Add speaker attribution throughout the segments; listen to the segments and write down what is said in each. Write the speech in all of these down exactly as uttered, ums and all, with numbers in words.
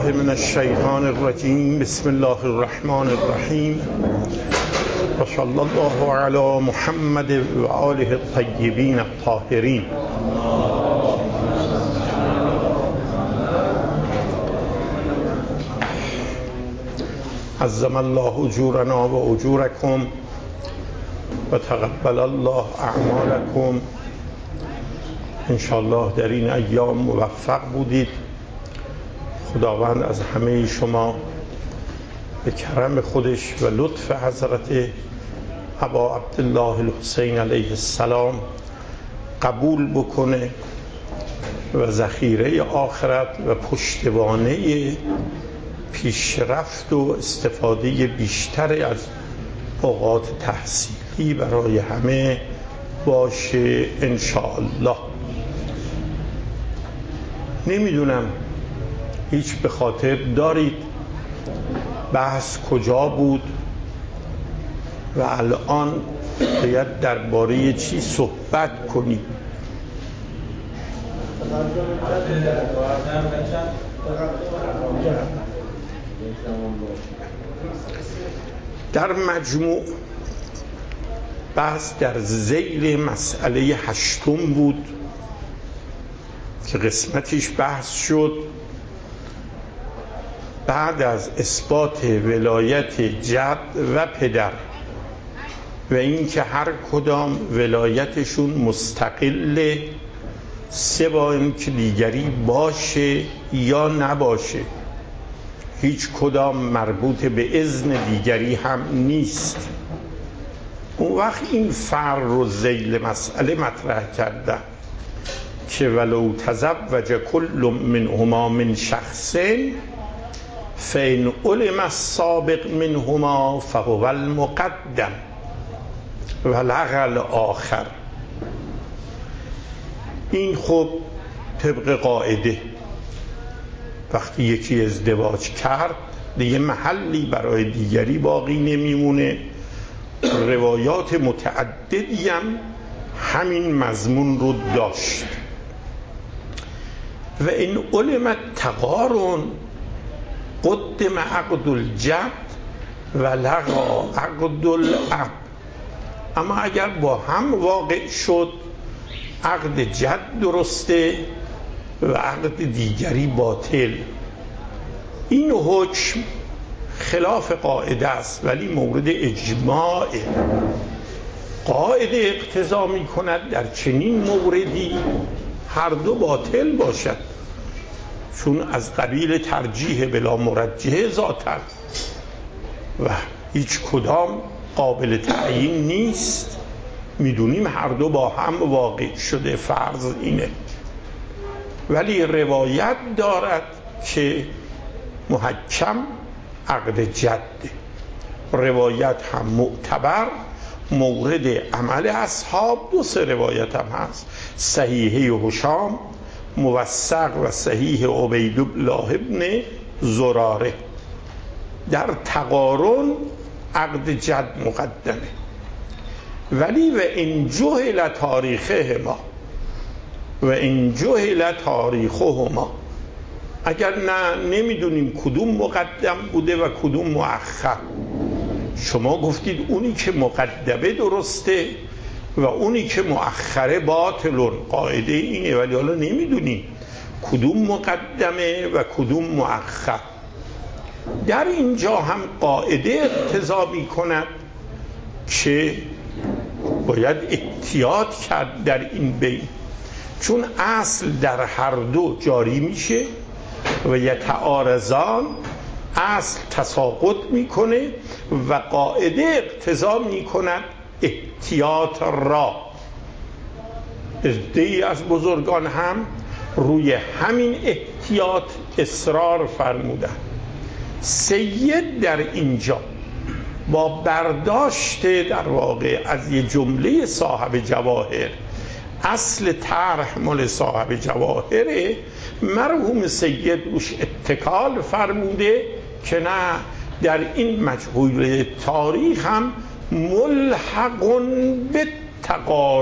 Speaker 1: بالله من الشیطان الرجیم. بسم الله الرحمن الرحیم و صلی الله علی محمد و آله الطیبین الطاهرین. عظم الله اجورنا و اجورکم و تقبل الله اعمالکم. انشاءالله در این ایام موفق بودید. خداوند از همه شما به کرم خودش و لطف حضرت ابا عبدالله الحسین علیه السلام قبول بکنه و ذخیره آخرت و پشتوانه پیشرفت و استفاده بیشتر از اوقات تحصیلی برای همه باشه انشاءالله. نمیدونم هیچ به خاطر دارید بحث کجا بود و الان باید درباره چی صحبت کنیم؟ در مجموع بحث در ذیل مسئله هشتم بود که قسمتش بحث شد بعد از اثبات ولایت جد و پدر و اینکه هر کدام ولایتشون مستقله، سه با اینکه دیگری باشه یا نباشه، هیچ کدام مربوط به اذن دیگری هم نیست. اون وقت این فرع رو ذیل مسئله مطرح کردن که ولو تزوج کل منهما من شخص فإن علم السابق منهما فهو المقدم و لغى الآخر. این خب طبق قاعده وقتی یکی ازدواج کرد دیگه محلی برای دیگری باقی نمیمونه. روایات متعددی هم همین مضمون رو داشت. و این علم التقارن قدم عقد الجد و لغا عقد الاب. اما اگر با هم واقع شد عقد جد درسته و عقد دیگری باطل. این حکم خلاف قاعده است ولی مورد اجماع. قاعده اقتضا می کند در چنین موردی هر دو باطل باشد، چون از قبیل ترجیح بلا مرجحه ذاتن و هیچ کدام قابل تعیین نیست. میدونیم هر دو با هم واقع شده، فرض اینه. ولی روایت دارد که محکم عقد جده. روایت هم معتبر مورد عمل اصحاب. دو سه روایت هم هست، صحیحه هشام موثق و صحیح عبیدالله ابن زراره. در تقارن عقد جد مقدمه. ولی و این جهل تاریخهما و این جهل تاریخهما، اگر نه نمیدونیم کدوم مقدم بوده و کدوم مؤخر. شما گفتید اونی که مقدمه درسته و اونی که مؤخره باطلون. قاعده اینه ولی حالا نمیدونیم کدوم مقدمه و کدوم مؤخر. در اینجا هم قاعده اقتضا می کند که باید احتیاط کرد در این بین، چون اصل در هر دو جاری میشه و یتعارضان، اصل تساقط میکنه و قاعده اقتضا میکند احتیاط را. عده‌ای از بزرگان هم روی همین احتیاط اصرار فرمودن. سید در اینجا با برداشت در واقع از یه جمله صاحب جواهر، اصل طرح مال صاحب جواهره، مرحوم سید روش اتکال فرموده که نه، در این مجهول تاریخ هم ملحق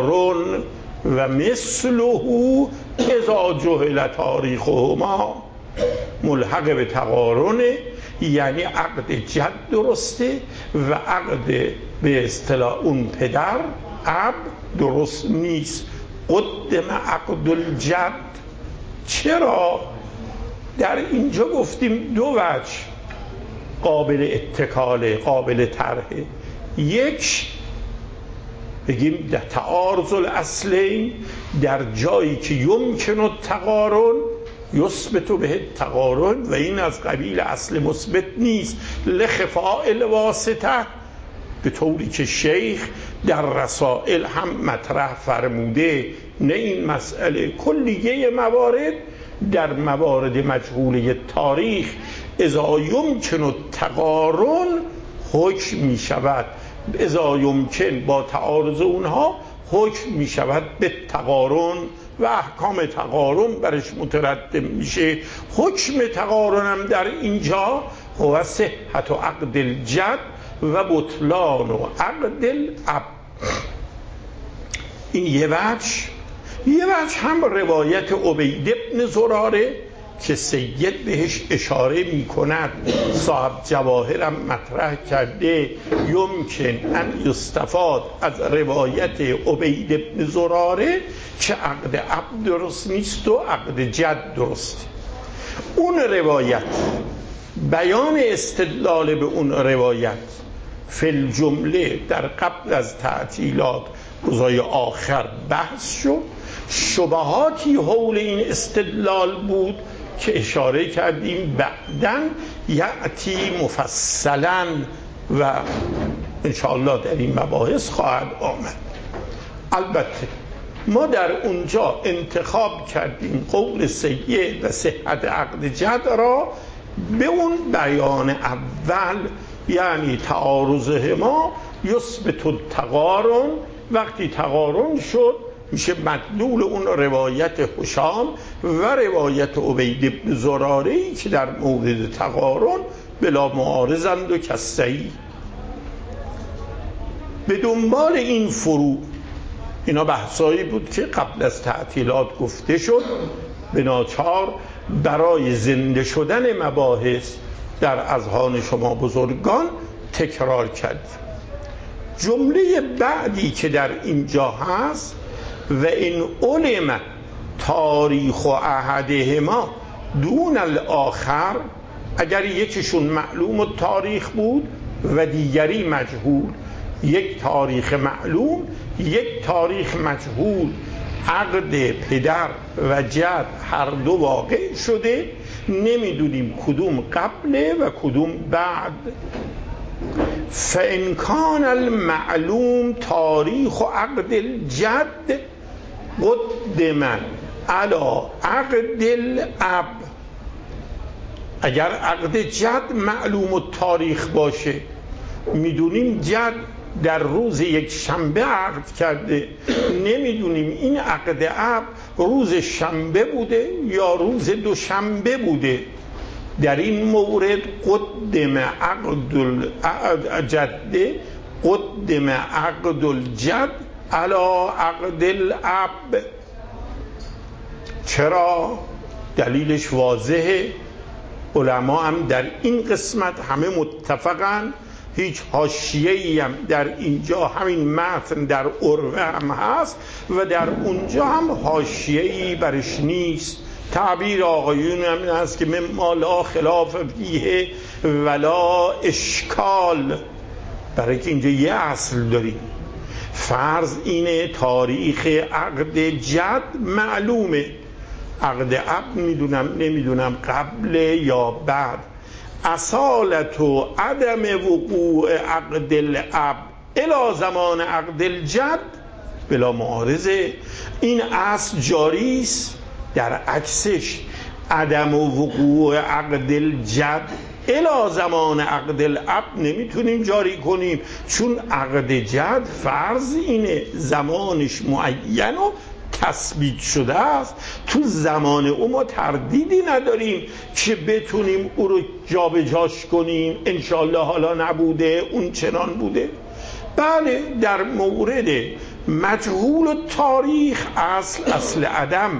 Speaker 1: بالتقارن و مثله اذا جهل تاریخهما ملحق به تقارنه، یعنی عقد جد درسته و عقد به اصطلاح اون پدر اب درست نیست. قدم عقد الجد. چرا؟ در اینجا گفتیم دو وجه قابل اتکاله، قابل طرحه. یک، بگیم در تعارض الاصلین، در جایی که یمکن التقارن یثبت به التقارن و این از قبیل اصل مثبت نیست، لخفاء الواسطه، به طوری که شیخ در رسائل هم مطرح فرموده. نه این مسئله، کلیه موارد در موارد مجهوله تاریخ اذا یمکن التقارن حکم می شود، اذا یمکن با تعارض اونها حکم می شود به تقارن و احکام تقارن برش مترتب میشه. حکم تقارن هم در اینجا هو صحت و عقد الجد و بطلان و عقد الاب. این یه وجه. یه وجه هم روایت عبید بن زراره که سید بهش اشاره می کند، صاحب جواهرم مطرح کرده، یمکن ان یستفاد از روایت عبید بن زراره که عقد اب درست نیست و عقد جد درست. اون روایت، بیان استدلال به اون روایت فی الجمله در قبل از تعطیلات روزای آخر بحث شد. شبهاتی حول این استدلال بود که اشاره کردیم بعداً یأتی مفصلاً و انشاءالله در این مباحث خواهد آمد. البته ما در اونجا انتخاب کردیم قول سید و صحت عقد جد را به اون بیان اول، یعنی تعارضهما یثبت التقارن. وقتی تقارن شد میشه مدلول اون روایت هشام و روایت عبید بن زراره‌ای که در مورد تقارن بلا معارضند و کسری. به دنبال این فروع، اینا بحثایی بود که قبل از تعطیلات گفته شد، به ناچار برای زنده شدن مباحث در اذهان شما بزرگان تکرار کرد. جمله بعدی که در اینجا هست و این علم تاریخ و احدهما دون الاخر، اگر یکیشون معلوم و تاریخ بود و دیگری مجهول، یک تاریخ معلوم یک تاریخ مجهول، عقد پدر و جد هر دو واقع شده، نمیدونیم کدوم قبله و کدوم بعد. فإن کان المعلوم تاریخ و عقد الجد قدم علی عقد الاب. اگر عقد جد معلوم و تاریخ باشه، میدونیم جد در روز یک شنبه عقد کرده، نمیدونیم این عقد اب روز شنبه بوده یا روز دوشنبه بوده. در این مورد قدم عقد الجد قدم عقد الجد علی عقد الاب. چرا؟ دلیلش واضحه. علما هم در این قسمت همه متفقن، هیچ حاشیه‌ای هم در اینجا، همین متن در عروه هم هست و در اونجا هم حاشیه‌ای برش نیست. تعبیر آقایون هم هست که مما لا خلاف فیه ولا اشکال، برای که اینجا یه اصل داریم. فرض اینه تاریخ عقد جد معلومه، عقد اب میدونم نمیدونم قبل یا بعد. اصالت و عدم وقوع عقد الاب الی زمان عقد الجد بلا معارضه. این اصل جاری است. در عکسش عدم وقوع عقد الجد الی زمان عقد الاب نمیتونیم جاری کنیم، چون عقد جد فرض اینه زمانش معین و تثبیت شده است. تو زمان او ما تردیدی نداریم که بتونیم او رو جابجاش کنیم، انشالله حالا نبوده اون چنان بوده. بله، در مورد مجهول و تاریخ اصل اصل عدم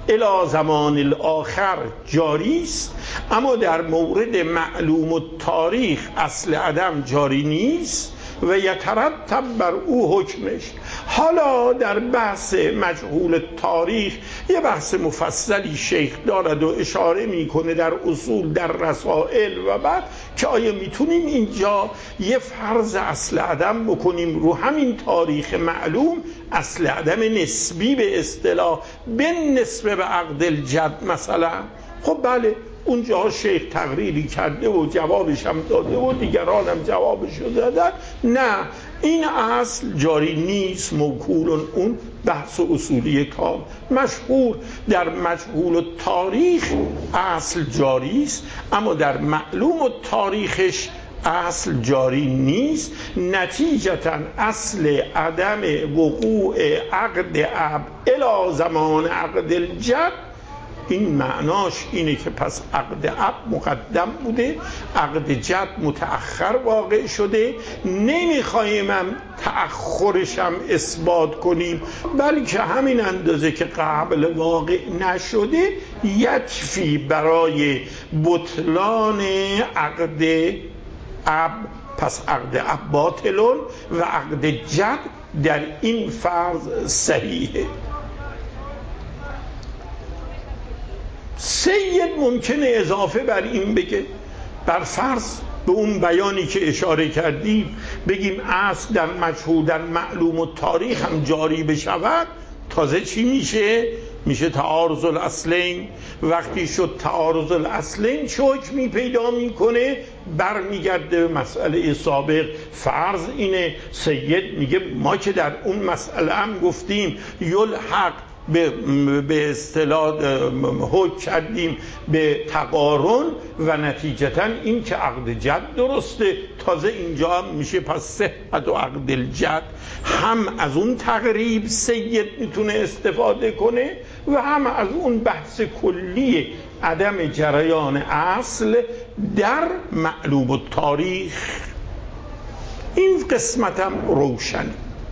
Speaker 1: الی زمان الاخر جاری است، اما در مورد معلوم التاریخ اصل عدم جاری نیست و یترتب بر او حکمش. حالا در بحث مجهول تاریخ یه بحث مفصلی شیخ دارد و اشاره میکنه در اصول، در رسائل و بعد که آیا میتونیم اینجا یه فرض اصل عدم بکنیم رو همین تاریخ معلوم، اصل عدم نسبی به اصطلاح به نسبه به عقد الجد مثلا. خب بله، اونجا شیخ تقریری کرده و جوابش هم داده و دیگران هم جوابش دادن. نه، این اصل جاری نیست، موکول اون بحث اصولی کام. مشهور در مجهول تاریخ اصل جاری است، اما در معلوم تاریخش اصل جاری نیست. نتیجتا اصل عدم وقوع عقد اب الی زمان عقد الجد، این معناش اینه که پس عقد اب مقدم بوده، عقد جد متأخر واقع شده. نمیخوایم هم تأخرش هم اثبات کنیم، بلکه همین اندازه که قبل واقع نشده یکفی برای بطلان عقد اب. پس عقد اب باطلون و عقد جد در این فرض صحیحه. سید ممکنه اضافه بر این بگه، بر فرض به اون بیانی که اشاره کردیم بگیم اصل در مجهول در معلوم و تاریخ هم جاری بشود، تازه چی میشه؟ میشه تعارض الاصلین. وقتی شد تعارض الاصلین چه حکمی پیدا میکنه؟ برمیگرده به مسئله سابق. فرض اینه سید میگه ما که در اون مسئله هم گفتیم یلحق به به اصطلاح حکم کردیم به تقارن و نتیجتا این که عقد جد درسته. تازه اینجا هم میشه پس صحت و عقد الجد. هم از اون تقریب سید میتونه استفاده کنه و هم از اون بحث کلی عدم جریان اصل در معلوم التاریخ. این قسمت هم روشن.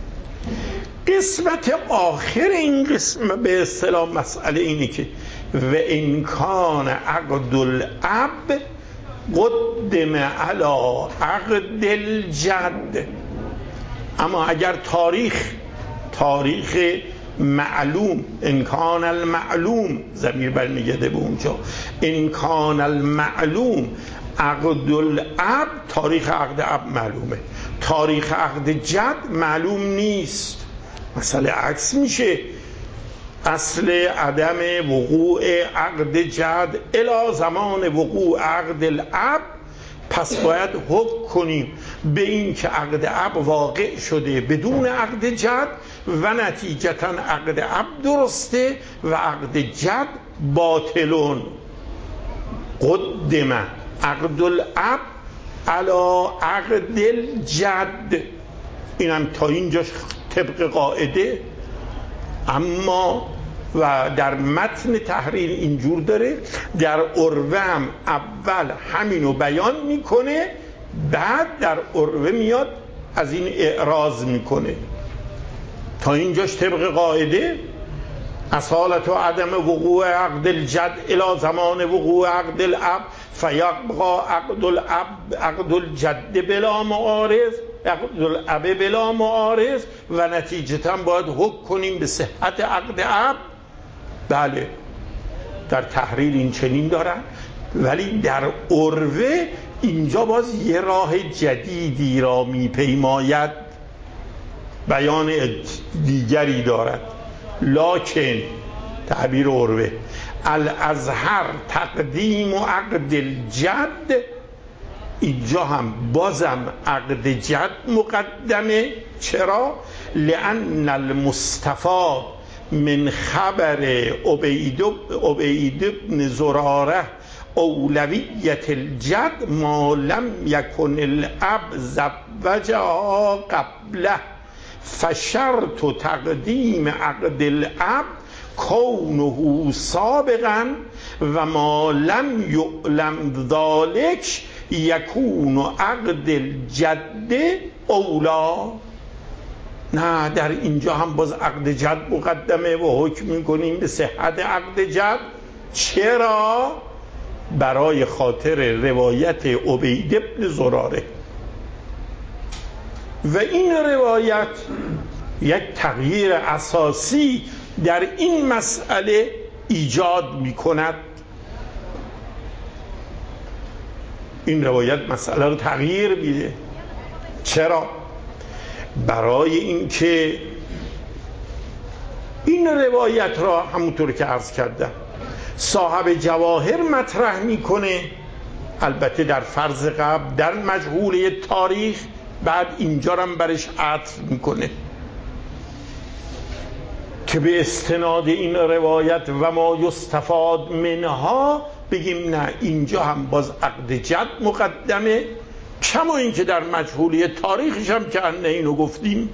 Speaker 1: قسمت آخر این قسمت به اصطلاح مسئله اینه که و امکان عقد الاب قدم علی عقد الجد. اما اگر تاریخ تاریخ معلوم، امکان المعلوم، ضمیر برمیگرده به اونجا، امکان المعلوم عقد الاب، تاریخ عقد اب معلومه، تاریخ عقد جد معلوم نیست. مسئله عکس میشه، اصل عدم وقوع عقد جد الی زمان وقوع عقد الاب. پس باید حکم کنیم به این که عقد اب واقع شده بدون عقد جد و نتیجتا عقد اب درسته و عقد جد باطلون. قدم عقد الاب علی عقد الجد. اینم تا اینجاش طبق قاعده. اما و در متن تحریر اینجور داره، در عروه هم اول همینو بیان میکنه، بعد در عروه میاد از این اعراض میکنه. تا اینجاش طبق قاعده اصالت و عدم وقوع عقد الجد الی زمان وقوع عقد الاب فیبقى عقد الاب عقد الجد بلا معارض، عقد الاب بلا معارض و نتیجتا باید حکم کنیم به صحت عقد اب. بله، در تحریر این چنین دارن، ولی در عروه اینجا باز یه راه جدیدی را میپیماید، بیان دیگری دارد. لکن تعبیر عروه الازهر تقدیم و عقد الجد، اینجا هم بازم عقد جد مقدمه. چرا؟ لأن المستفاد من خبر عبید عبید بن زراره اولویت الجد ما لم یکن الاب زوجها قبله فشرط تقدیم عقد الاب کونه سابقا و ما لم یعلم ذلک یکون عقد الجد اولا. نه، در اینجا هم باز عقد جد مقدمه و حکم میکنیم به صحت عقد جد. چرا؟ برای خاطر روایت عبید بن زراره. و این روایت یک تغییر اساسی در این مسئله ایجاد میکند. این روایت مسئله رو تغییر میده. چرا؟ برای اینکه این روایت را همونطور که عرض کردم صاحب جواهر مطرح میکنه، البته در فرض قبل در مجهوله تاریخ، بعد اینجا هم برش عطف میکنه که به استناد این روایت و ما یستفاد منها بگیم نه، اینجا هم باز عقد جد مقدمه، کما این که در مجهولی تاریخش هم که انه اینو گفتیم.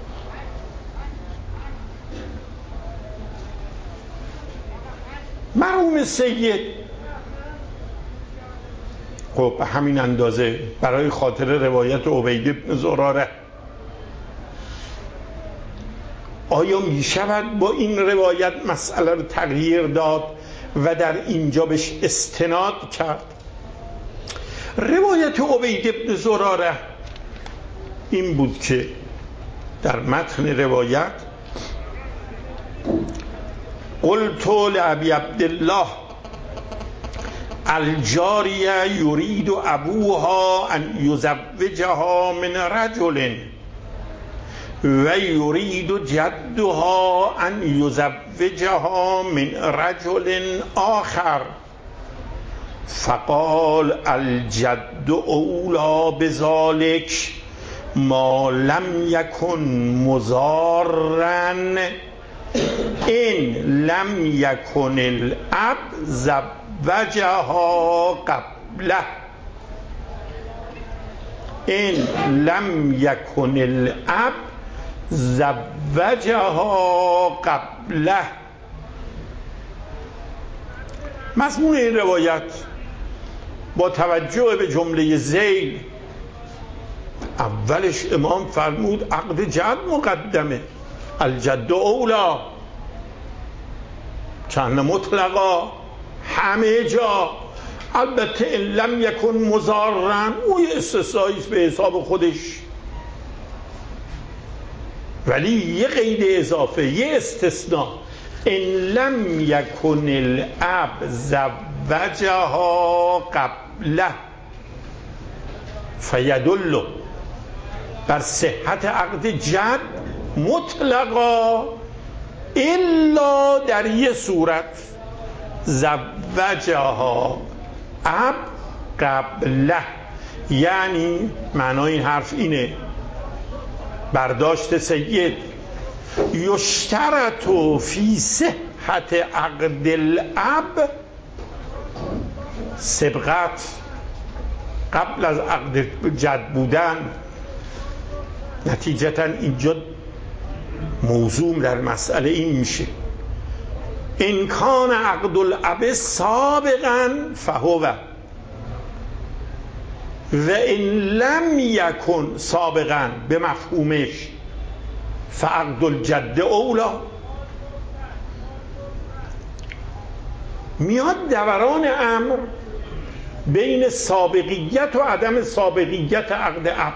Speaker 1: مرحوم سید خب همین اندازه برای خاطر روایت عبید بن زراره، آیا می شود با این روایت مسئله رو تغییر داد و در اینجا بهش استناد کرد؟ روایت عبید بن زراره این بود که در متن روایت قلت لأبی عبدالله الجاریه یرید ابوها ان یزوجها من رجل و یرید جدها ان یزوجها من رجل آخر، فقال الجد اولی بذلك ما لم یکن مضارا این لم یکن الاب زوجها قبله این لم یکن الاب زوجها قبله. مضمون این روایت با توجه به جمله ذیل، اولش امام فرمود عقد جد مقدمه، الجد اولا، چند مطلقا همه جا، البته ان لم یکن مضارن او یه استثنایی به حساب خودش، ولی یه قید اضافه، یه استثناء، ان لم یکن الاب زوجها قبله فیدل بر صحت عقد جد مطلقا الا در یه صورت، زوجها اب قبله. یعنی معنای این حرف اینه، برداشت سید، یشترط فی صحت عقد الاب سبقت، قبل از عقد جد بودن. نتیجتا اینجا موضوع در مسئله این میشه ان کان عقد الاب سابقا فهو و ان لم یکن سابقا به مفهومش فعقد الجد اولا. میاد دوران امر بین سابقیت و عدم سابقیت عقد اب.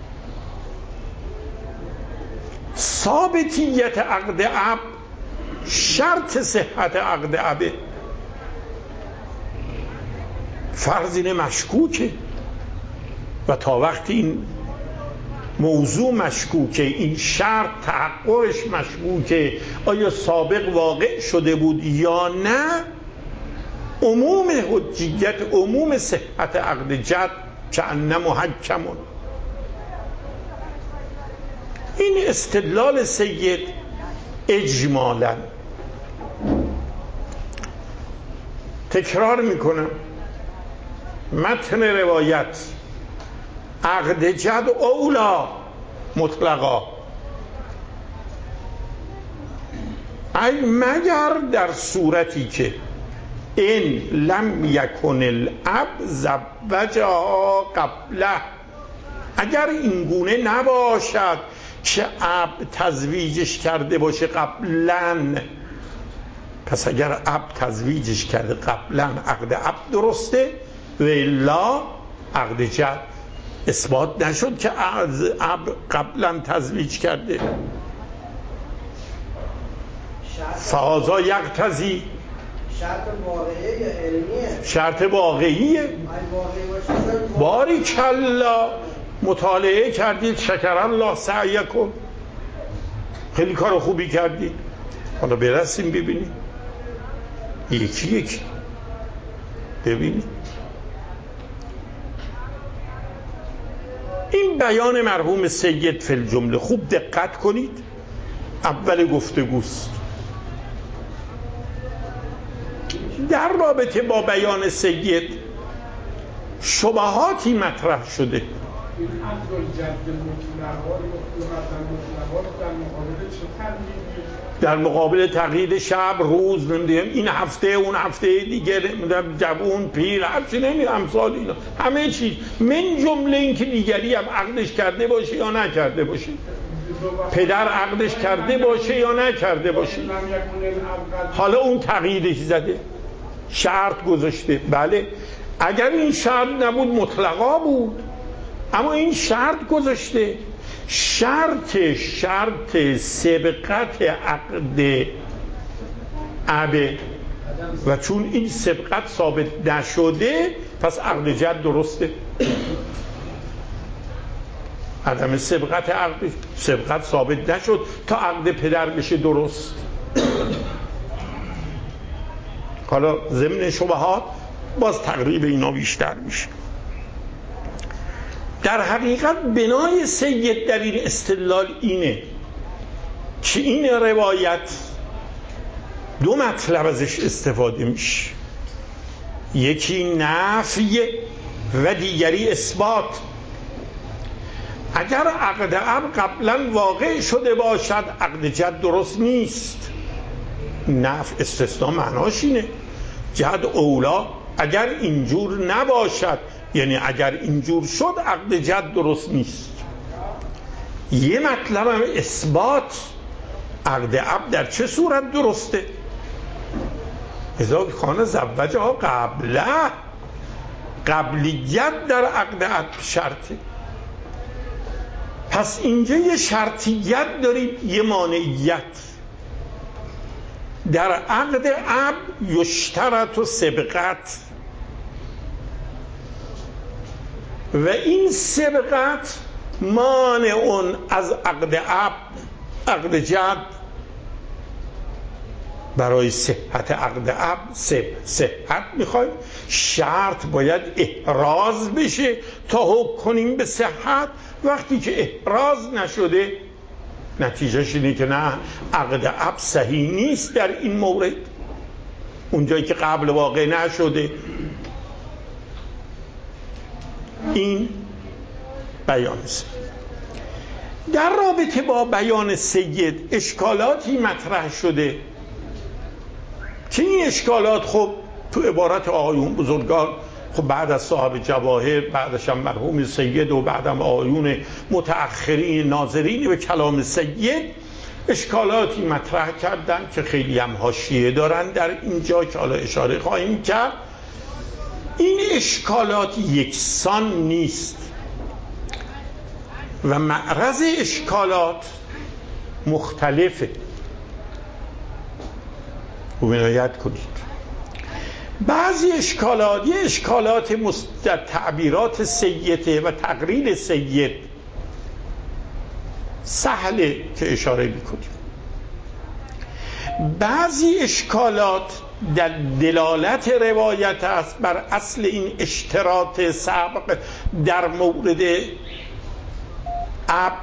Speaker 1: ثابتیت عقد اب شرط صحت عقد ابه. فرض اینه مشکوکه و تا وقتی این موضوع مشکوکه، این شرط تحققش مشکوکه، آیا سابق واقع شده بود یا نه، عموم حجیت، عموم صحت عقد جد کأنه محکمون. این استدلال سید اجمالا. تکرار میکنم، متن روایت عقد جد اولا مطلقا، ای مگر در صورتی که این لم یکن الاب زوجها قبله، اگر این گونه نباشد که اب تزویجش کرده باشه قبلا، پس اگر اب تزویجش کرده قبلا عقد اب درسته و الا عقد جد اثبات نشد که اب قبلا تزویج کرده. فهذا یقتضی
Speaker 2: شرط واقعیه یا علمیه؟
Speaker 1: شرط واقعیه. باری کلا مطالعه کردید، شکر الله سعیکم، خیلی کار خوبی کردید. حالا برسیم ببینیم یکی یکی ببینید. این بیان مرحوم سید فی الجمله خوب دقت کنید، اول گفتگوست. در رابطه با بیان سید شبهاتی مطرح شده.
Speaker 3: این عبدالجد مطلقا در مقابل
Speaker 1: تقیید شب روز، نمیدونم این هفته اون هفته دیگه، نمیدونم جوون پیر هرچی، نمیدونم امثال اینا همه چیز، من جمله این که دیگری هم عقدش کرده باشه یا نکرده باشه، پدر عقدش کرده باشه یا نکرده باشه. حالا اون تقییدش زده، شرط گذاشته. بله اگر این شرط نبود مطلقا بود، اما این شرط گذاشته. شرط شرط سبقت عقد ابه و چون این سبقت ثابت نشده پس عقد جد درسته. عدم سبقت عقد سبقت ثابت نشد تا عقد پدر بشه درست. حالا ضمن شبهات باز تقریب اینا بیشتر میشه. در حقیقت بنای سید در این استدلال اینه که این روایت دو مطلب ازش استفاده میشه، یکی نفی و دیگری اثبات. اگر عقد اب قبلا واقع شده باشد عقد جد درست نیست. نفی استثناء معناش اینه، جد اولا اگر اینجور نباشد، یعنی اگر اینجور شد عقد جد درست نیست. یه مطلب هم اثبات، عقد اب در چه صورت درسته؟ اذا کان زوجها قبله، قبلیت در عقد اب شرطه. پس اینجا یه شرطیت داریم، یه مانعیت. در عقد اب یشترط و سبقت و این سبقت مانع از عقد اب عقد جد. برای صحت عقد اب صحت میخوایم، شرط باید احراز بشه تا حکم کنیم به صحت. وقتی که احراز نشده نتیجهش اینه که نه عقد اب صحیح نیست. در این مورد اونجایی که قبل واقع نشده. این بیان است. در رابطه با بیان سید اشکالاتی مطرح شده که این اشکالات خب تو عبارت آقایون بزرگان، خب بعد از صاحب جواهر، بعدش هم مرحوم سید و بعدم آقایون متأخرین ناظرین به کلام سید اشکالاتی مطرح کردن که خیلی هم حاشیه دارن در اینجا که حالا اشاره خواهیم کرد. این اشکالات یکسان نیست و معرض اشکالات مختلفه. خوب عنایت کنید. بعضی اشکالات یه اشکالات در تعبیرات سیده و تقریر سید سهله که اشاره میکنیم. بعضی اشکالات در دلالت روایت است بر اصل این اشتراط سبق در مورد اب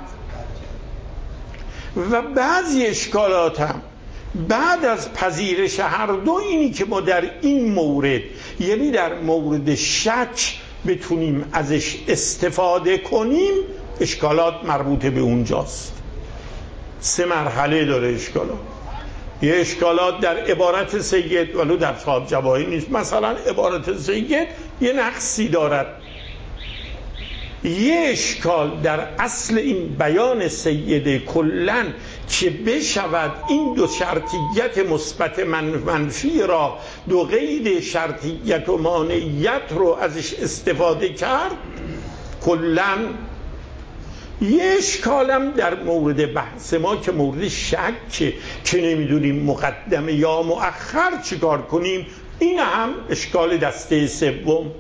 Speaker 1: و بعضی اشکالات هم بعد از پذیرش هر دو اینی که ما در این مورد، یعنی در مورد شک، بتونیم ازش استفاده کنیم، اشکالات مربوط به اونجاست. سه مرحله داره اشکالات. یه اشکالات در عبارت سید ولو در صاحب جواهر نیست. مثلا عبارت سید یه نقصی دارد، یه اشکال در اصل این بیان سید کلن که بشود این دو شرطیت مثبت منفی را، دو قید شرطیت و مانعیت رو ازش استفاده کرد کلن. یه اشکالم در مورد بحث ما که مورد شک که نمیدونیم مقدمه یا مؤخر چیکار کنیم، این هم اشکال دسته سوم.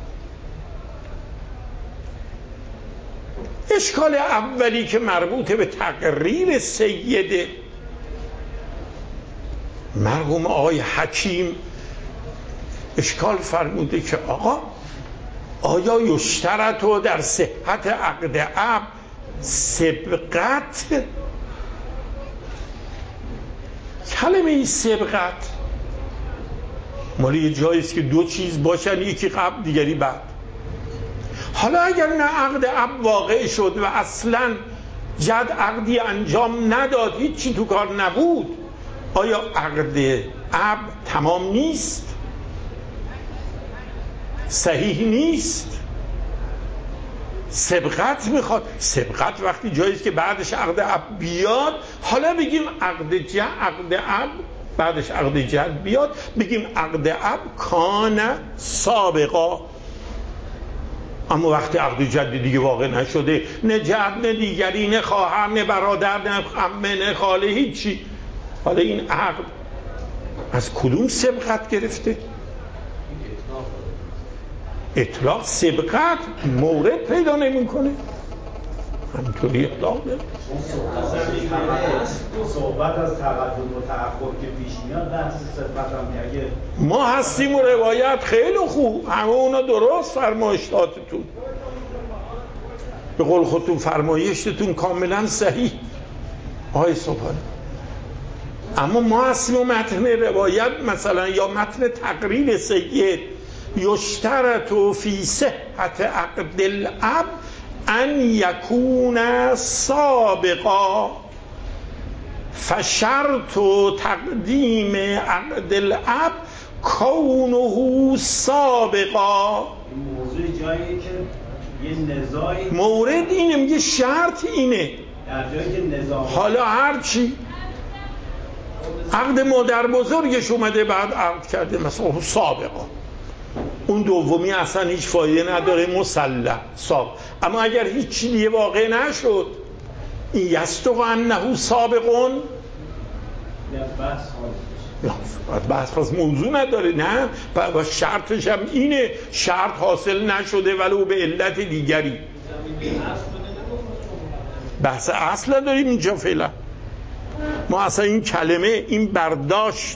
Speaker 1: اشکال اولی که مربوط به تقریر سیده، مرحوم آقای حکیم اشکال فرموده که آقا آیا یشترط و در صحت عقد اب سبقت؟ کلمه سبقت مالی یه جاییست که دو چیز باشن، یکی قبل دیگری بعد. حالا اگر نه عقد اب واقع شد و اصلا جد عقدی انجام نداد، هیچی تو کار نبود، آیا عقد اب تمام نیست؟ صحیح نیست؟ سبقت میخواد. سبقت وقتی جاییست که بعدش عقد اب بیاد، حالا بگیم عقد جد عقد اب بعدش عقد جد بیاد، بگیم عقد اب کان سابقا. اما وقتی عقد جد دیگه واقع نشده، نه جد نه دیگری نه خواهر نه برادر نه عمه نه خاله، هیچی، حالا این عقد از کدوم سبقت گرفته؟ اطلاق سبقت مورد پیدا نمی کنه، همینطوری اطلاق داره.
Speaker 4: صحبت از تقدم و تأخر که پیش میاد بحث سبقت هم اگه
Speaker 1: ما هستیم و روایت خیلی خوب، همه اونا درست فرمایشاتتون، به قول خودتون فرمایشتون کاملا صحیح آقای سبحان. اما ما هستیم و متن روایت مثلا یا متن تقریر سید یشترط فی صحت عقد الاب ان یکون سابقا فشرط تقدیم عقد الاب کونه سابقا.
Speaker 4: موضوع جایی که یه نزاعی
Speaker 1: مورد اینه، میگه شرط اینه
Speaker 4: در جایی که نظام
Speaker 1: حالا هرچی عقد مادر بزرگش اومده بعد عقد کرده مثلا سابقا، اون دومی اصلا هیچ فایده نداره مسلم سابق. اما اگر هیچ چیزی واقع نشد، این یستق انه سابقون، بحث خاص موضوع نداره، نه و شرطش هم اینه، شرط حاصل نشده ولو به علت دیگری. بحث اصل نداریم اینجا فعلا، ما اصلا این کلمه این برداشت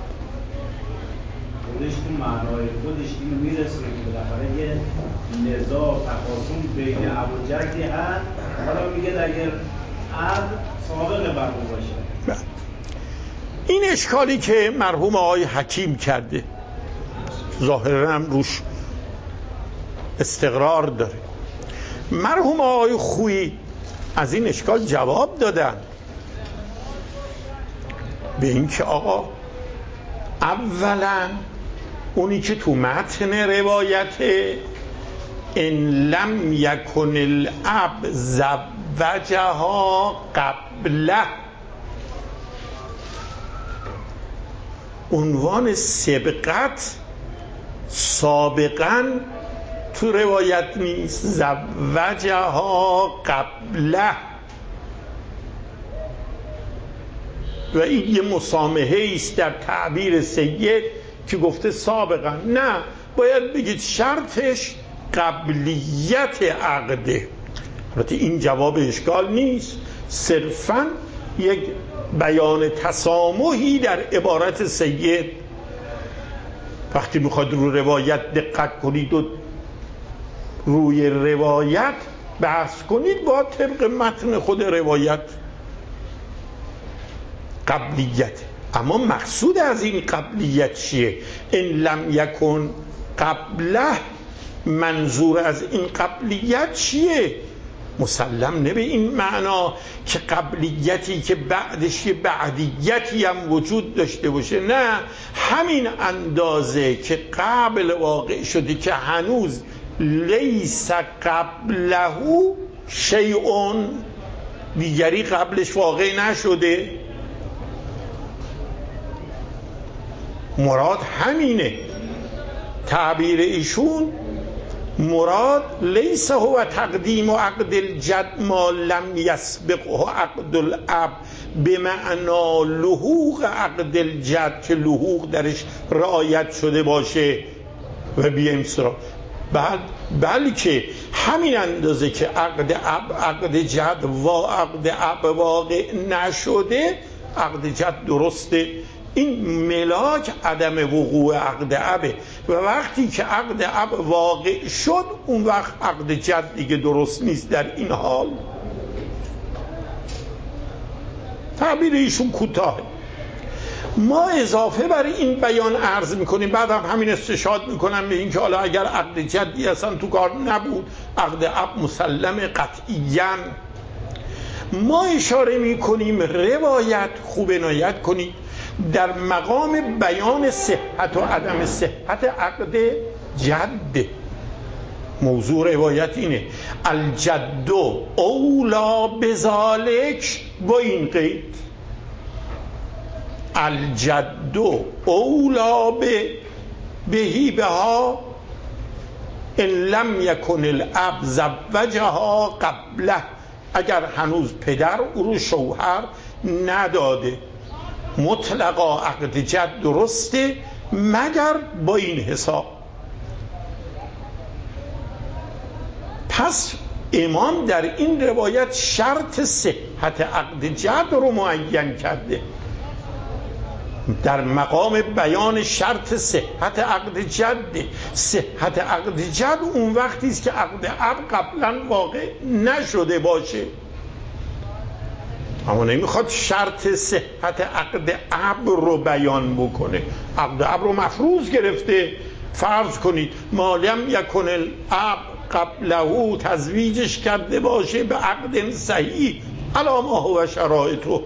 Speaker 4: خودش تو معنای خودش اینو میرسونه که بالاخره یه نزاع تخاصم بین اب و جدی هست. حالا میگه اگر اب سابق بر باشه.
Speaker 1: این اشکالی که مرحوم آقای حکیم کرده ظاهرا هم روش استقرار داره. مرحوم آقای خویی از این اشکال جواب دادن به این که آقا اولا اونی که تو متن روایت ان لم یکن الاب زوجها قبله، عنوان سبقت سابقا تو روایت نیست، زوجها قبله، و این یه مسامحه است در تعبیر سید که گفته سابقا. نه، باید بگید شرطش قبلیت عقده. البته این جواب اشکال نیست، صرفا یک بیان تسامحی در عبارت سید. وقتی میخواد رو روایت دقت کنید و روی روایت بحث کنید، با طبق متن خود روایت قبلیت. اما مقصود از این قبلیت چیه؟ ان لم یکن قبله، منظور از این قبلیت چیه؟ مسلم نه به این معنا که قبلیتی که بعدش یه بعدیتی هم وجود داشته باشه، نه، همین اندازه که قبل واقع شده که هنوز لیس قبله شیء، دیگری قبلش واقع نشده. مراد همینه. تعبیر ایشون مراد لیس هو تقدیم عقد الجد ما لم یسبقه عقد الاب به معنا لحوق عقد الجد، که لحوق درش رعایت شده باشه و بی امسرا، بعد بلکه همین اندازه که عقد اب عقد جد و عقد اب واقع نشده عقد جد درسته. این ملاک عدم وقوع عقد ابه، و وقتی که عقد اب واقع شد اون وقت عقد جد دیگه درست نیست. در این حال تعبیر ایشون کوتاه. ما اضافه بر این بیان عرض میکنیم، بعد هم همین استشهاد میکنم به این که حالا اگر عقد جدی اصلا تو کار نبود، عقد اب مسلم قطعیاً، ما اشاره میکنیم روایت، خوب عنایت کنید، در مقام بیان صحت و عدم صحت عقد جد. موضوع روایت اینه الجد اولا بذالک، با این قید الجد اولا به بهی بها ان لم یکن الاب زوجها قبله، اگر هنوز پدر او رو شوهر نداده، مطلقا عقد جد درسته مگر با این حساب. پس امام در این روایت شرط صحت عقد جد رو معین کرده. در مقام بیان شرط صحت عقد جد، صحت عقد جد اون وقتی است که عقد اب قبلا واقع نشده باشه. اما نمیخواد شرط صحت عقد اب رو بیان بکنه. عقد اب رو مفروض گرفته. فرض کنید مالم یکن الاب قبله، تزویجش کرده باشه به عقد صحیح علی ما هو شرایطه.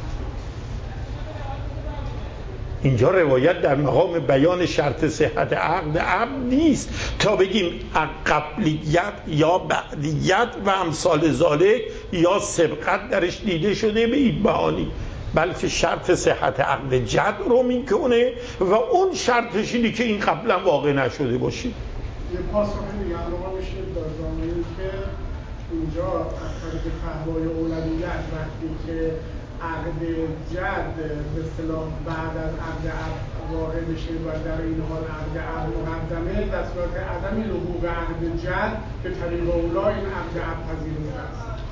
Speaker 1: اینجا روایت در مقام بیان شرط صحت عقد اب نیست تا بگیم قبلیت یا بعدیت و امثال ذالک یا سبقت درش دیده شده به این معانی، بلکه شرط صحت عقد جد رو میکنه و اون شرطش اینه که این قبلا واقع نشده باشه.
Speaker 3: یه پاسخ دیگه هم میشه دادم که اینجا از طریق فهوای اولویت وقتی که عقد جد به اصطلاح بعد از عقد اب واقع بشه و در این حال عقد اب مقدمه، در صورت عدم لحوق عقد جد به طریق اولا این عقد اب پذیرفته است.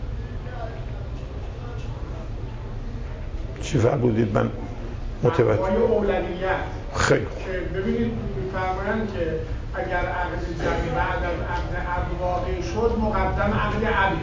Speaker 1: چی فرمودید؟ من متوجه.
Speaker 3: فهوای اولویت.
Speaker 1: خیلی
Speaker 3: که ببینید میفرمایند که اگر عقد جد بعد از عقد اب واقع شد مقدم عقد ابی.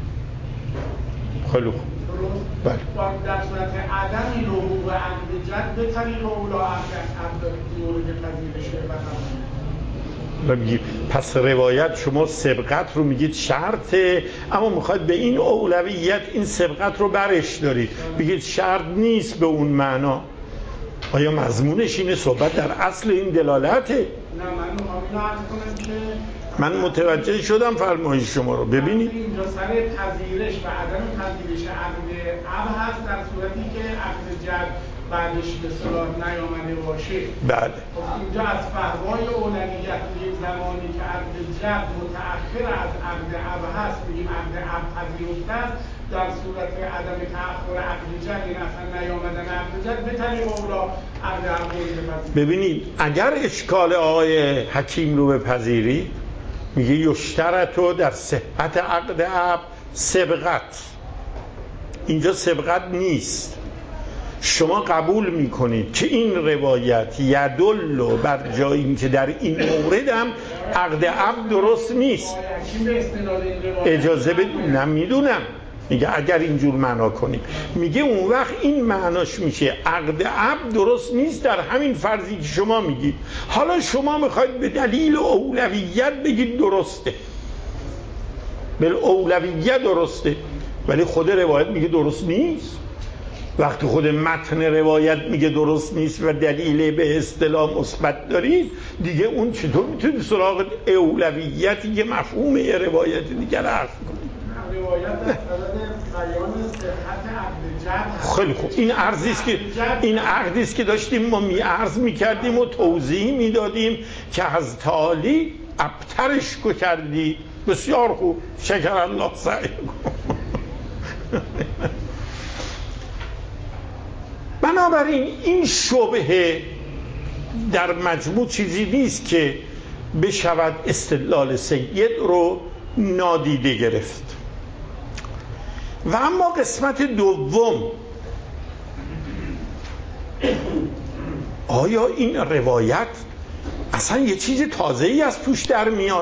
Speaker 1: خیلی خوب.
Speaker 3: بله. در صورت عدم لحوق عقد جد به طریق اولا عقد مورد پذیرش و
Speaker 1: میگی پس روایت شما سبقت رو میگید شرطه، اما میخواید به این اولویت این سبقت رو برش دارید، بگید شرط نیست به اون معنا. آیا مضمونش اینه؟ صحبت در اصل این دلالته؟
Speaker 3: نه، من میخوام عرض کنم که
Speaker 1: من متوجه شدم فرمایش شما رو. ببینید
Speaker 3: اینجا سر پذیرش و عدم پذیرش عقد اب هست در صورتی که عقد جد بعدش به صلاح نیامده باشه.
Speaker 1: بله.
Speaker 3: خب اینجا از فهوای اولویت میگیم زمانی که عقد جد متأخر از عقد اب هست میگیم عقد اب پذیرفته است. در صورت عدم تأخر عقد جد، این اصلا نیامدن عقد جد، به طریق اولا عقد اب مورد.
Speaker 1: ببینید اگر اشکال آقای حکیم رو بپذیری، میگه یشترطو در صحت عقد اب سبقت. اینجا سبقت نیست. شما قبول میکنید که این روایت یدل بر جایی که در این مورد هم عقد اب درست نیست. اجازه بدید، نمیدونم، میگه اگر اینجور معنا کنیم، میگه اون وقت این معناش میشه عقد اب درست نیست در همین فرضی که شما میگید. حالا شما میخواید به دلیل اولویت بگید درسته، به اولویت درسته، ولی خود روایت میگه درست نیست. وقتی خود متن روایت میگه درست نیست و دلیل به اصطلاح مثبت دارید، دیگه اون چطور میتونید سراغ اولویتی که مفهوم یه روایت دیگر عرض کنید؟
Speaker 3: روایت در صدد بیان صحت عقد جد.
Speaker 1: خیلی خوب، این عرضی است که این عقدی است که داشتیم ما می عرض میکردیم و توضیح میدادیم که از تعالی ابترش کو کردی. بسیار خوب، شکر الله سعیکم. بنابراین این شبهه در مجموع چیزی نیست که بشود استدلال سید رو نادیده گرفت. و اما قسمت دوم، آیا این روایت اصلا یه چیز تازه‌ای از توش در میاد؟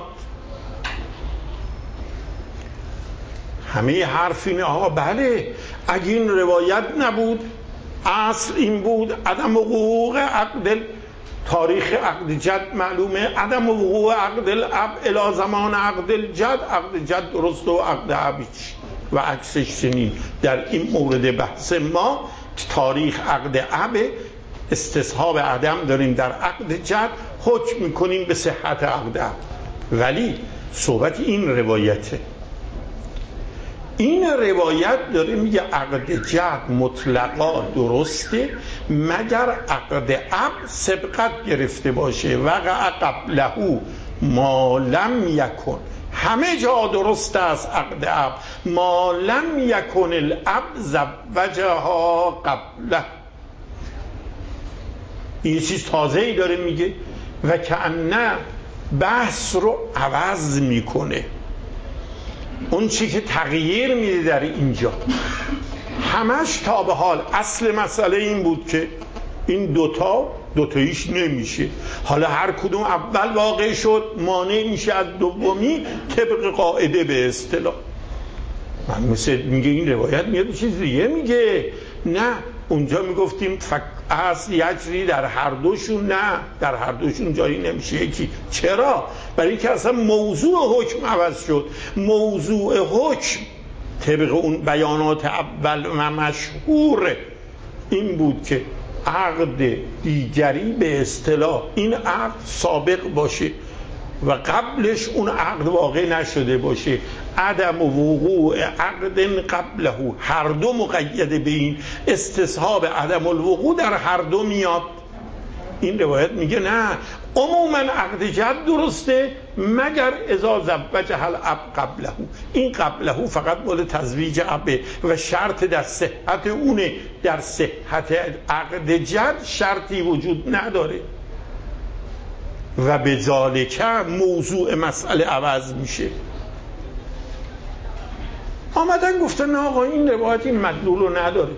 Speaker 1: همه حرف اینه آقا بله، اگه این روایت نبود، اصل این بود عدم وقوع عقد، تاریخ عقد جد معلومه، عدم وقوع عقد الاب الی زمان عقد الجد، عقد جد درست و عقد ابیچ و عکسش چنین. در این مورد بحث ما تاریخ عقد اب، استصحاب عدم داریم در عقد جد، حکم میکنیم به صحت عقد اب. ولی صحبت این روایته، این روایت داره میگه عقد جد مطلقا درسته مگر عقد اب سبقت گرفته باشه، وقع قبله ما لم یکن. همه جا درست است عقد اب، ما لم یکن الاب زوجها قبله. یه چیز تازه‌ای داره میگه و کأنه بحث رو عوض میکنه. اون چی که تغییر میده در اینجا همش تا به حال اصل مسئله این بود که این دوتا دوتاییش نمیشه، حالا هر کدوم اول واقع شد مانع میشه از دومی طبق قاعده به اصطلاح. من مثل میگه این روایت میاد چیز دیگه میگه، نه اونجا میگفتیم فک اصل یجری در هر دوشون، نه در هر دوشون جایی نمیشه یکی. چرا؟ برای اینکه اصلا موضوع حکم عوض شد. موضوع حکم طبق اون بیانات اول و مشهور این بود که عقد دیگری به اصطلاح این عقد سابق باشه و قبلش اون عقد واقع نشده باشه. عدم وقوع عقد قبله، هر دو مقید به این استصحاب عدم الوقوع در هر دو میاد. این روایت میگه نه، عموما عقد جد درسته مگر اذا زوجها الاب قبله. این قبله فقط مال تزویج ابه و شرط در صحت اونه، در صحت عقد جد شرطی وجود نداره و به ذالک موضوع مسئله عوض میشه. آمدن گفتن نه آقا این روایت این مدلول رو نداره،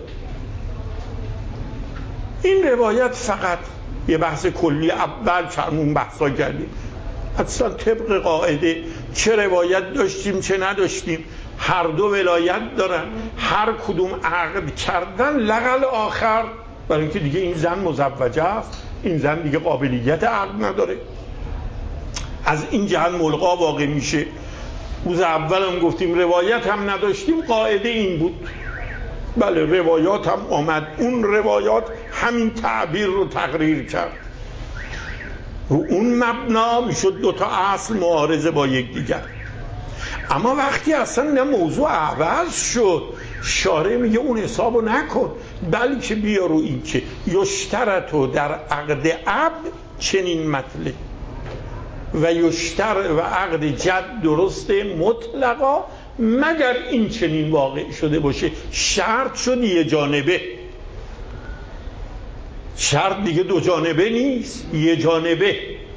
Speaker 1: این روایت فقط یه بحث کلی اول فرمون بحثا کردیم، اصلا طبق قاعده چه روایت داشتیم چه نداشتیم هر دو ولایت دارن، هر کدوم عقد کردن لغل آخر، برای اینکه دیگه این زن مزوجه است، این زن دیگه قابلیت عقد نداره، از این جهت ملغا واقع میشه. روز اول هم گفتیم روایت هم نداشتیم، قاعده این بود بله روایات هم آمد، اون روایات همین تعبیر رو تقریر کرد، رو اون مبنا میشد دوتا اصل معارضه با یک دیگر. اما وقتی اصلا نه موضوع عوض شد، شارع میگه اون حسابو نکن، بلکه بیا رو این که یشترطو در عقد اب چنین مطلب و یشتر و عقد جد درسته مطلقا مگر این چنین واقع شده باشه. شرط شد یه جانبه، شرط دیگه دو جانبه نیست، یه جانبه،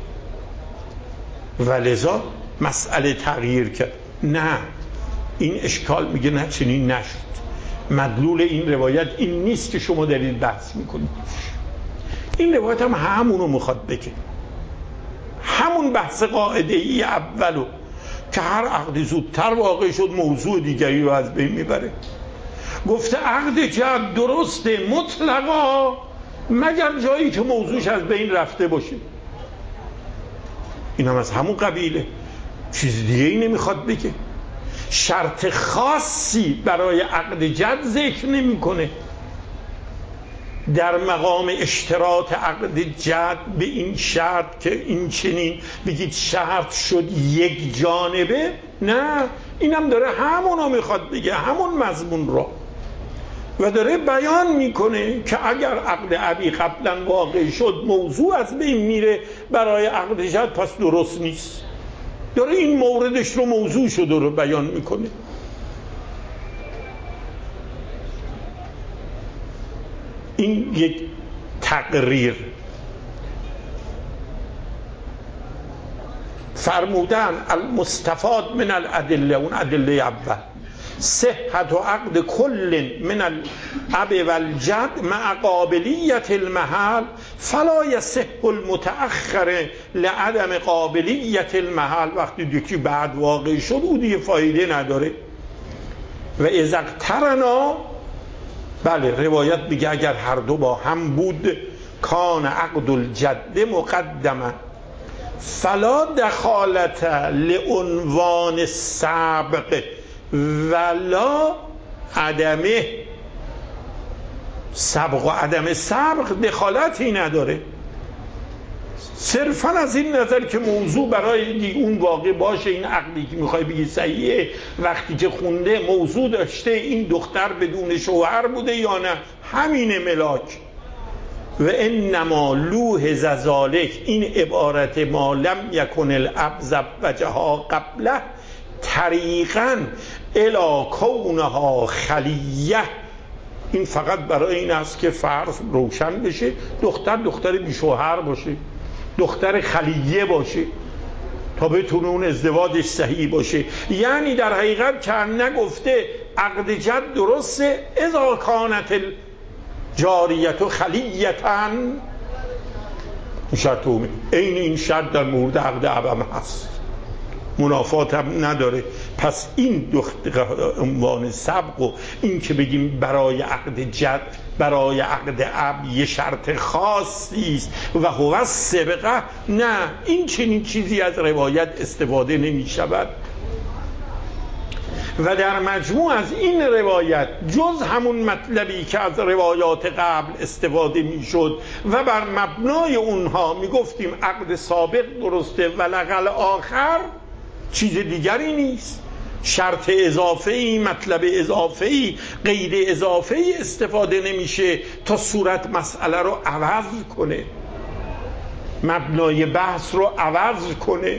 Speaker 1: ولذا مسئله تغییر کرد. نه این اشکال میگه نه چنین نشد، مدلول این روایت این نیست که شما دارید بحث میکنید. این روایت هم همونو میخواد بگه، همون بحث قاعده ای اولو که هر عقدی زودتر واقع شد موضوع دیگری رو از بین میبره. گفته عقد جد درسته مطلقا مگر جایی که موضوعش از بین رفته باشه. این هم از همون قبیله، چیز دیگه ای نمیخواد بگه، شرط خاصی برای عقد جد ذکر نمیکنه. در مقام اشتراط عقد جد به این شرط که این چنین بگید شرط شد یک جانبه، نه، اینم داره همونو میخواد بگه، همون مضمون را، و داره بیان میکنه که اگر عقد ابی قبلا واقع شد موضوع از بین میره برای عقد جد، پس درست نیست. داره این موردش رو موضوع شده رو بیان میکنه. این یک تقریر. فرمودن المستفاد من الادله، اون ادله اول، صحت و عقد کل من الاب و الجد مع قابلیت المحل فلا یصح المتأخر لعدم قابلیت المحل. وقتی یکی بعد واقع شد او دیگه فایده نداره. و اذا اقترنا، بله روایت میگه اگر هر دو با هم بود، کان عقد الجد مقدما فلا دخالت لعنوان سبق ولا عدمه. سبق و عدم سبق دخالتی نداره، صرفا از این نظر که موضوع برای اون واقع باشه. این عقدی که میخوای بگی صحیحه، وقتی که خونده موضوع داشته این دختر بدون شوهر بوده یا نه، همین ملاک. و انما لوح ذالک، این عبارت ما لم یکن الابزب وجها قبله طریقا الی کونها خلیه، این فقط برای این است که فرض روشن بشه دختر دختر بی شوهر باشه، دختر خلیه باشه، تا بتونه اون ازدواجش صحیح باشه. یعنی در حقیقت که نگفته عقد جد درسته اذا کانت الجاریت خلیتن، شرط اومه این این شرط در مورد عقد ابم هست، منافات هم نداره. پس این عنوان سبق و این که بگیم برای عقد جد، برای عقد اب یه شرط خاصی است و هو السبقه، نه، این چنین چیزی از روایت استفاده نمی شود. و در مجموع از این روایت جز همون مطلبی که از روایات قبل استفاده می شد و بر مبنای اونها می گفتیم عقد سابق درسته و لغل آخر، چیز دیگری نیست. شرط اضافه‌ای، مطلب اضافه‌ای، قید اضافه‌ای استفاده نمیشه تا صورت مسئله رو عوض کنه، مبنای بحث رو عوض کنه،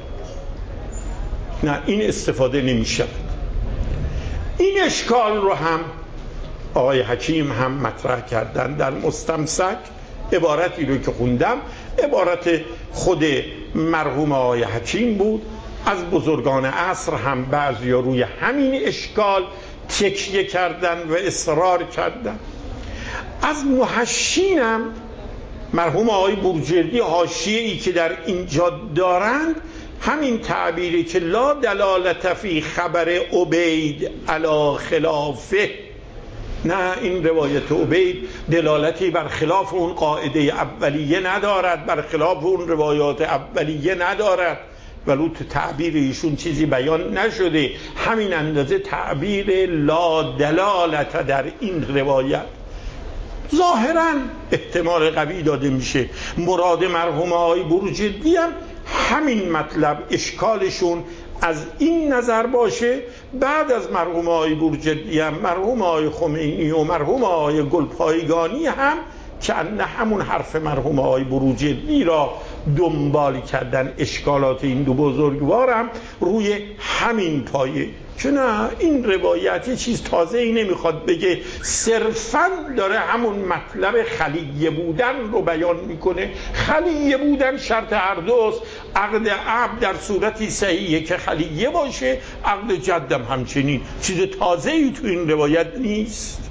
Speaker 1: نه، این استفاده نمیشه. این اشکال رو هم آقای حکیم هم مطرح کردن در مستمسک. عبارتی رو که خوندم عبارت خود مرحوم آقای حکیم بود. از بزرگان عصر هم بعضی روی همین اشکال تکیه کردن و اصرار کردن. از محشینم مرحوم آقای بورجردی حاشیه‌ای که در اینجا دارند همین تعبیری که لا دلالت فی خبر عبید علی خلافه، نه، این روایت عبید دلالتی بر خلاف اون قاعده اولیه ندارد، بر خلاف اون روایات اولیه ندارد، ولو تو تعبیر ایشون چیزی بیان نشده. همین اندازه تعبیر لا دلالت در این روایت ظاهراً احتمال قوی داده میشه. مراد مرحوم آقای بروجردی هم همین مطلب، اشکالشون از این نظر باشه. بعد از مرحوم آقای بروجردی هم مرحوم آقای خمینی و مرحوم آقای گلپایگانی هم که نه همون حرف مرحوم آقای بروجردی را دنبال کردن. اشکالات این دو بزرگوارم روی همین پایه که نه، این روایت یه چیز تازه ای نمیخواد بگه، صرفاً داره همون مطلب خلیه بودن رو بیان میکنه. خلیه بودن شرط هر دوست. عقد عبد در صورتی صحیحه که خلیه باشه، عقد جدم همچنین. چیز تازه ای تو این روایت نیست.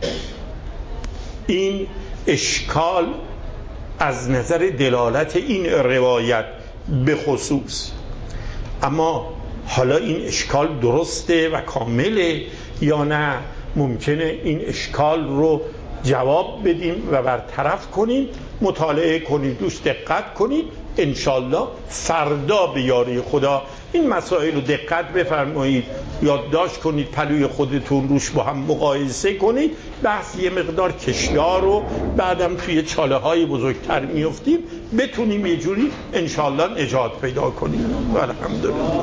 Speaker 1: این اشکال از نظر دلالت این روایت به خصوص. اما حالا این اشکال درسته و کامله یا نه؟ ممکنه این اشکال رو جواب بدیم و برطرف کنیم. مطالعه کنید، دوست دقت کنید، انشالله فردا به یاری خدا این مسائل رو دقت بفرمایید، یادداشت کنید، پلوی خودتون روش با هم مقایسه کنید. بحث یه مقدار کشیار رو بعدم توی چاله های بزرگتر میفتیم بتونیم یه جوری انشالله نجات پیدا کنیم. الحمدلله.